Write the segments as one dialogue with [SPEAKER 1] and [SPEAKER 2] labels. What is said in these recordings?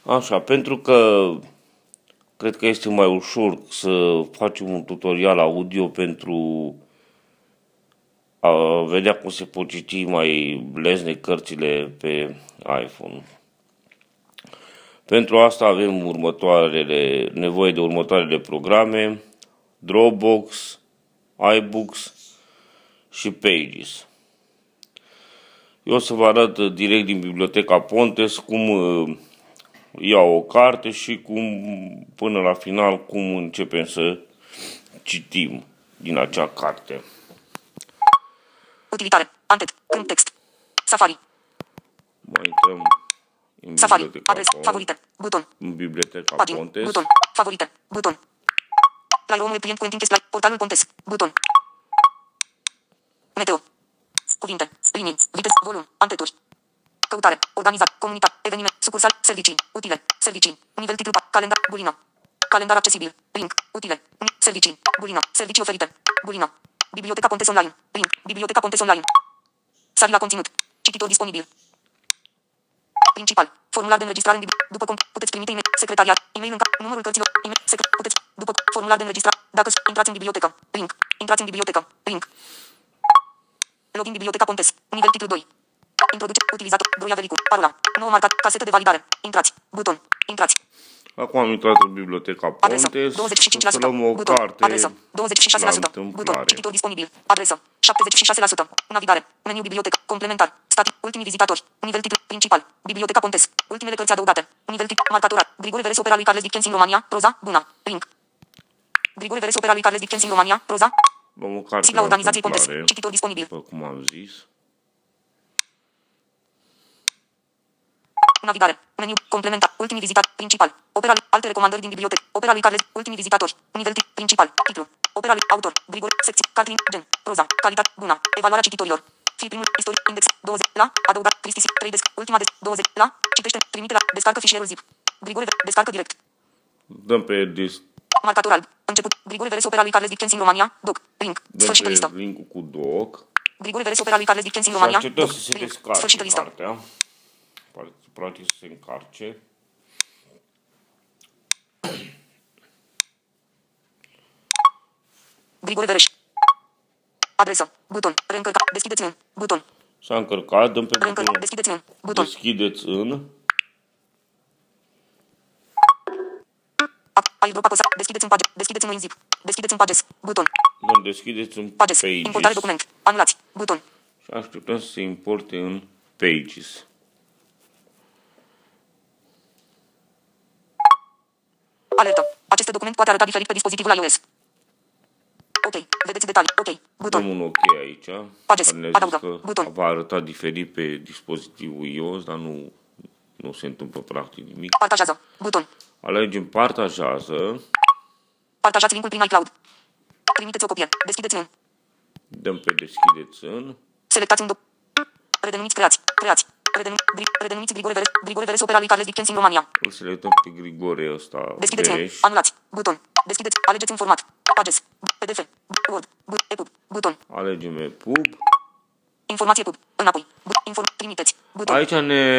[SPEAKER 1] Așa, pentru că cred că este mai ușor să facem un tutorial audio pentru a vedea cum se pot citi mai lezne cărțile pe iPhone. Pentru asta avem nevoie de următoarele programe: Dropbox, iBooks și Pages. Eu o să vă arăt direct din biblioteca Pontes cum iau o carte și până la final cum începem să citim din acea carte.
[SPEAKER 2] Utilitare. Antet. Câmp text. Safari.
[SPEAKER 1] Mai intrăm în
[SPEAKER 2] Safari.
[SPEAKER 1] biblioteca
[SPEAKER 2] Adres. Favorite. Buton.
[SPEAKER 1] În biblioteca
[SPEAKER 2] Pagini.
[SPEAKER 1] Pontes.
[SPEAKER 2] Buton. Favorite. Buton. La omul client cu închis la portalul Pontes. Buton. Meteo. Cuvinte. Linii. Viteză. Volum. Anteturi. Căutare. Organizat. Comunitat. Eveniment. Sucursal. Servicii. Utile. Servicii. Nivel titlu. Calendar. Bulină. Calendar accesibil. Link. Utile. Servicii. Bulină. Servicii oferite. Bulină. Biblioteca Pontes Online. Link. Biblioteca Pontes Online. Sari la conținut. Cititor disponibil. Principal. Formular de înregistrare după cum puteți trimite e-mail. Secretariat. E-mail în numărul cărților. E-mail. Puteți. După formular de înregistrare. Dacă intrați în bibliotecă. Link. Intrați în bibliotecă. Link. Login biblioteca Pontes. Nivel titlu 2. Introduce. Utilizator. Broia Velicu. Parola. Nou marcat. Casetă de validare. Intrați. Buton. Intrați.
[SPEAKER 1] Acum am intrat în biblioteca Pontes.
[SPEAKER 2] Adresă. 25%.
[SPEAKER 1] Să luăm o
[SPEAKER 2] buton.
[SPEAKER 1] carte.
[SPEAKER 2] Adresă. 26%. Buton. Cititor disponibil. Adresă. 76%. Navigare. Meniu bibliotecă. Complementar. Static. Ultimii vizitatori. Nivel titlu. Principal. Biblioteca Pontes. Ultimele cărți adăugate. Nivel titlu. Marcatorat. Grigore Veres opera lui Carles Dickens în România. Proza. Buna. Link. Grigore Veres opera lui Carles Dickens în România. Proza.
[SPEAKER 1] Luăm o carte
[SPEAKER 2] Sigla
[SPEAKER 1] la
[SPEAKER 2] organizației Pontes.
[SPEAKER 1] întâmplare,
[SPEAKER 2] Cititor disponibil.
[SPEAKER 1] după cum am zis.
[SPEAKER 2] Navigare. Meniu. Complementar. Ultimii vizitatori. Principal. Opera lui. Alte recomandări din bibliotecă. Opera lui Carles. Ultimii vizitatori. Nivel titlu. Principal. Titlu. Opera lui. Autor. Grigore. Secție. Catrin. Gen. Proza. Calitate. Bună. Evaluarea cititorilor. Fii primul. Istorie. Index. 20. La. Adăugat. Cristi. 3 desc. Ultima desc. 20. La. Citește. Trimite la. Descarcă fișierul zip. Grigore. Descarcă direct.
[SPEAKER 1] Dăm pe
[SPEAKER 2] Marcator alb. Început. Grigore Veres opera lui Carles Dickens în România. Doc. Link. Sfârșită listă.
[SPEAKER 1] link-ul cu doc.
[SPEAKER 2] Grigore Veres opera lui Carles Dickens în
[SPEAKER 1] Și
[SPEAKER 2] România.
[SPEAKER 1] așteptăm
[SPEAKER 2] Doc.
[SPEAKER 1] să se
[SPEAKER 2] Link.
[SPEAKER 1] descarce
[SPEAKER 2] Sfârșită listă.
[SPEAKER 1] cartea. Practic să se încarce.
[SPEAKER 2] Grigore Veres. Adresă. Buton. Reîncărca. Deschideți în. Buton.
[SPEAKER 1] S-a încărcat. Dăm pe
[SPEAKER 2] Reîncărca.
[SPEAKER 1] butonul
[SPEAKER 2] Deschideți în. Buton.
[SPEAKER 1] deschideți în.
[SPEAKER 2] Airdrop apăsa. Deschideți în page. Deschideți în zip. Deschideți în pages. Buton.
[SPEAKER 1] Dăm deschideți în
[SPEAKER 2] Pages. Importare
[SPEAKER 1] Pages.
[SPEAKER 2] document. Anulați. Buton.
[SPEAKER 1] Și așteptăm să se importe în Pages.
[SPEAKER 2] Alertă. Acest document poate arăta diferit pe dispozitivul iOS. Ok. Vedeți detalii. Ok. Buton.
[SPEAKER 1] Dăm un OK aici.
[SPEAKER 2] Pages.
[SPEAKER 1] Care ne-a
[SPEAKER 2] Adaugă.
[SPEAKER 1] zis că
[SPEAKER 2] Buton.
[SPEAKER 1] va arăta diferit pe dispozitivul iOS, dar nu se întâmplă practic nimic.
[SPEAKER 2] Partajează. Buton.
[SPEAKER 1] Alegem partajează.
[SPEAKER 2] Partajați linkul prin iCloud. Trimiteți o copie. Deschideți în.
[SPEAKER 1] Dăm pe deschideți în.
[SPEAKER 2] Selectați un redenumiți creați. Creați. Redenumiți Grigore Veres opera lui Carles Dickens în România.
[SPEAKER 1] Îl selectăm pe Grigore ăsta.
[SPEAKER 2] Deschideți în.
[SPEAKER 1] Veres.
[SPEAKER 2] Anulați. Buton. Deschideți. Alegeți un format. Pages. PDF. Word. EPUB. Buton.
[SPEAKER 1] Alegem EPUB.
[SPEAKER 2] Informație pub. Înapoi. Trimiteți. Buton.
[SPEAKER 1] Aici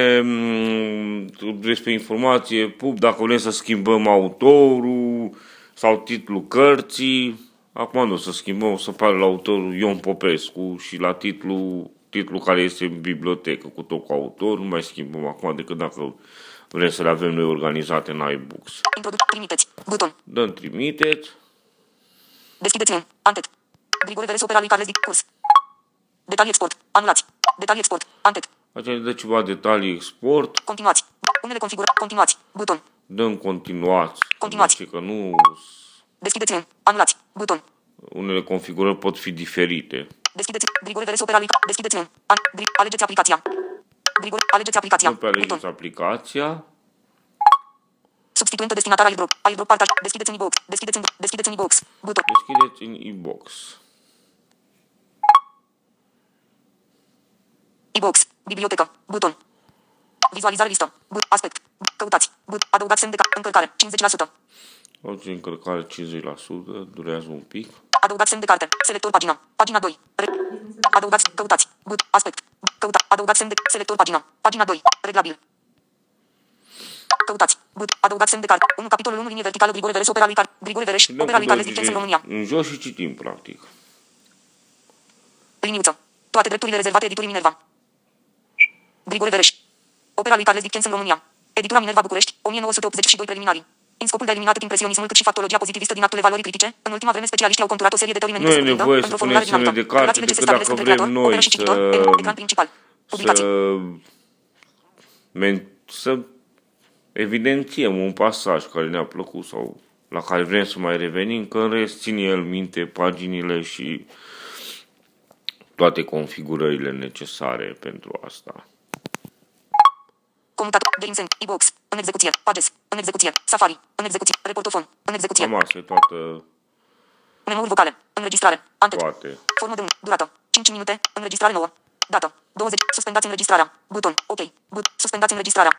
[SPEAKER 1] despre informație pub, dacă vrem să schimbăm autorul sau titlul cărții. Acum nu o să schimbăm, o să pară la autorul Ion Popescu și la titlul care este în bibliotecă cu tot cu autor. Nu mai schimbăm acum decât dacă vrem să le avem noi organizate în iBooks.
[SPEAKER 2] Trimiteți. Buton.
[SPEAKER 1] Dăm trimiteți.
[SPEAKER 2] Deschideți în. Antet. Grigore Veres opera lui Carles Dickens. Detalii export. Anulați. Detalii export. Antet.
[SPEAKER 1] Aici ne dă ceva detalii export.
[SPEAKER 2] Continuați. Unele configurări. Continuați. Buton.
[SPEAKER 1] Dăm continuați.
[SPEAKER 2] Continuați.
[SPEAKER 1] Zice că nu,
[SPEAKER 2] Deschideți în. Anulați. Buton.
[SPEAKER 1] unele configurări pot fi diferite.
[SPEAKER 2] Deschideți. Grigore Veres opera lui. Deschideți în. Alegeți aplicația. Grigore. Alegeți aplicația.
[SPEAKER 1] Dăm pe alegeți
[SPEAKER 2] Buton.
[SPEAKER 1] aplicația.
[SPEAKER 2] Substituentă destinatar airdrop. Airdrop partaj. Deschideți în e-box. Deschideți în e-box. Buton.
[SPEAKER 1] Deschideți în e-box.
[SPEAKER 2] E-box. Bibliotecă. Buton. Vizualizare listă. Aspect. Căutați. Adăugați semn de încărcare. 50%.
[SPEAKER 1] Orice încărcare 50%, durează un pic.
[SPEAKER 2] Adăugați semn de carte. Selector pagina. Pagina 2. Adăugați. Căutați. Aspect. Căuta. Adăugați semn de selector pagina. Pagina 2. Reglabil. Căutați. But. Adăugat semn de car. 1. Capitolul 1. Linie verticală. Grigore Vereș. Opera lui Grigore Vereș.
[SPEAKER 1] Și dăm
[SPEAKER 2] Opera lui
[SPEAKER 1] cu
[SPEAKER 2] Carles
[SPEAKER 1] doi
[SPEAKER 2] Dickens în România.
[SPEAKER 1] în jos și citim, practic.
[SPEAKER 2] Liniuță. Toate drepturile rezervate editurii Minerva. Grigore Vereș. Opera lui Carles Dickens în România. Editura Minerva București, 1982 preliminarii. În scopul de a elimina atât impresionismul cât și factologia pozitivistă din actul evaluării critice, în ultima vreme specialiștii au conturat o serie de teorii menite
[SPEAKER 1] Nu e
[SPEAKER 2] să cuprindă,
[SPEAKER 1] nevoie să
[SPEAKER 2] într-o formulare
[SPEAKER 1] puneți semne
[SPEAKER 2] dinamică,
[SPEAKER 1] de carte
[SPEAKER 2] relațiile ce se
[SPEAKER 1] decât
[SPEAKER 2] stabilesc
[SPEAKER 1] dacă
[SPEAKER 2] între
[SPEAKER 1] vrem
[SPEAKER 2] creator,
[SPEAKER 1] noi
[SPEAKER 2] operă și cititor, ecran principal. Publicații.
[SPEAKER 1] să evidențiem un pasaj care ne-a plăcut sau la care vrem să mai revenim, că în rest ține el minte paginile și toate configurările necesare pentru asta.
[SPEAKER 2] Comutator, GameSend, e-box, în execuție, Pages, în execuție, Safari, în execuție, reportofon, în execuție.
[SPEAKER 1] Cam asta e toată,
[SPEAKER 2] Menuri vocale, înregistrare, antet,
[SPEAKER 1] toate.
[SPEAKER 2] formă de 1, durată, 5 minute, înregistrare nouă, dată, 20, suspendați înregistrarea, buton, ok, suspendați înregistrarea.